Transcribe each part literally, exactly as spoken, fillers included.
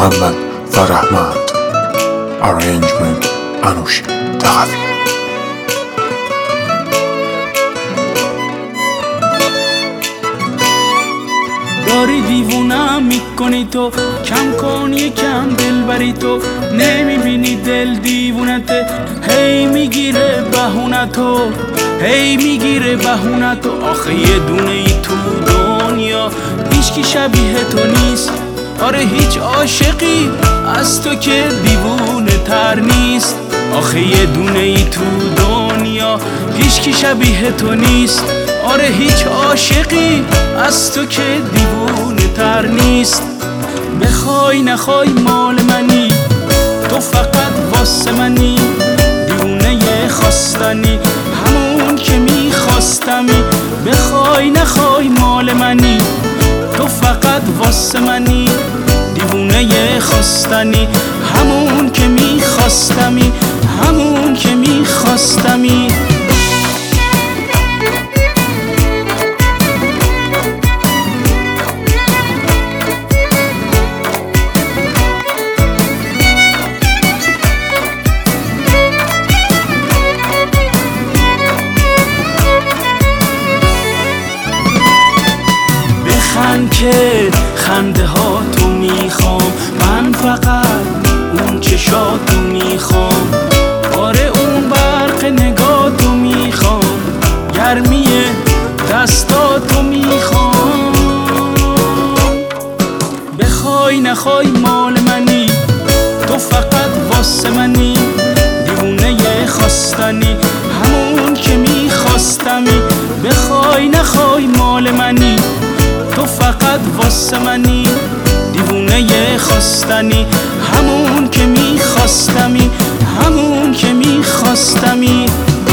Muhammad the Rahmat. Arrangement Anush Taqavi. داری دیوونم میکنی تو، کم کن یکم دل بری تو. نمیبینی دل دیوونته، هی میگیره بهونتو، هی میگیره بهونتو. آخه یه دونه ای تو دنیا هیچکی شبیه تو نیست. آره هیچ عاشقی از تو که دیوونه تر نیست. آخه یه دونه ای تو دنیا هیچکی شبیه تو نیست. آره هیچ عاشقی از تو که دیوونه تر نیست. بخوای نخوای مال منی، تو فقط واسه منی. دیوونه خواستنی، همون که میخواستمی. بخوای نخوای مال منی، تو فقط واسه منی. دیوونه خواستنی، همون که میخواستمی، همون که میخواستمی. بخند که خنده ها تو میخوام، من فقط اون چشاتو میخوام. آره اون برق نگاتو میخوام، گرمی دستاتو میخوام. بخوای نخوای مال منی، تو فقط واسه منی. دیوونه خواستنی، همون که میخواستمی. بخوای نخوای مال منی، تو فقط واسه منی. دیوونه خواستنی، همون که میخواستمی، همون که میخواستمی.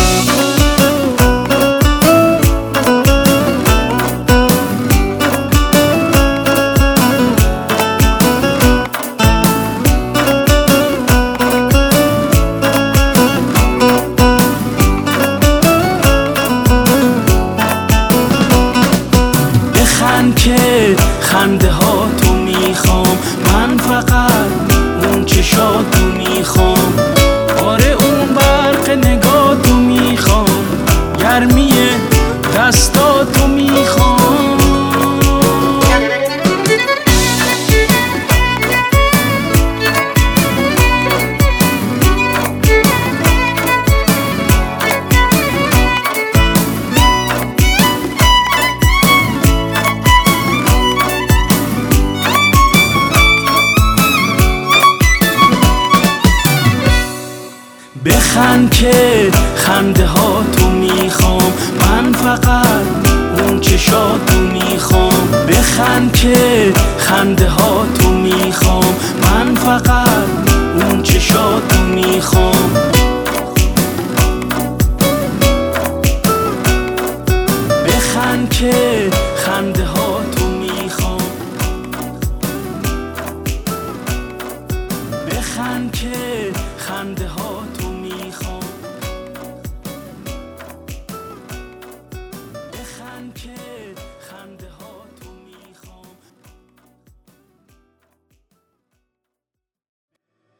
بخند که خنده ها تو میخوام، من فقط اون چشاتو میخوام. آره اون برق نگاتو میخوام، گرمی دستاتو میخوام. بخند که خنده ها تو میخوام، من فقط اون چشاتو میخوام. بخند که خنده ها تو میخوام، من فقط اون چشاتو میخوام. بخند که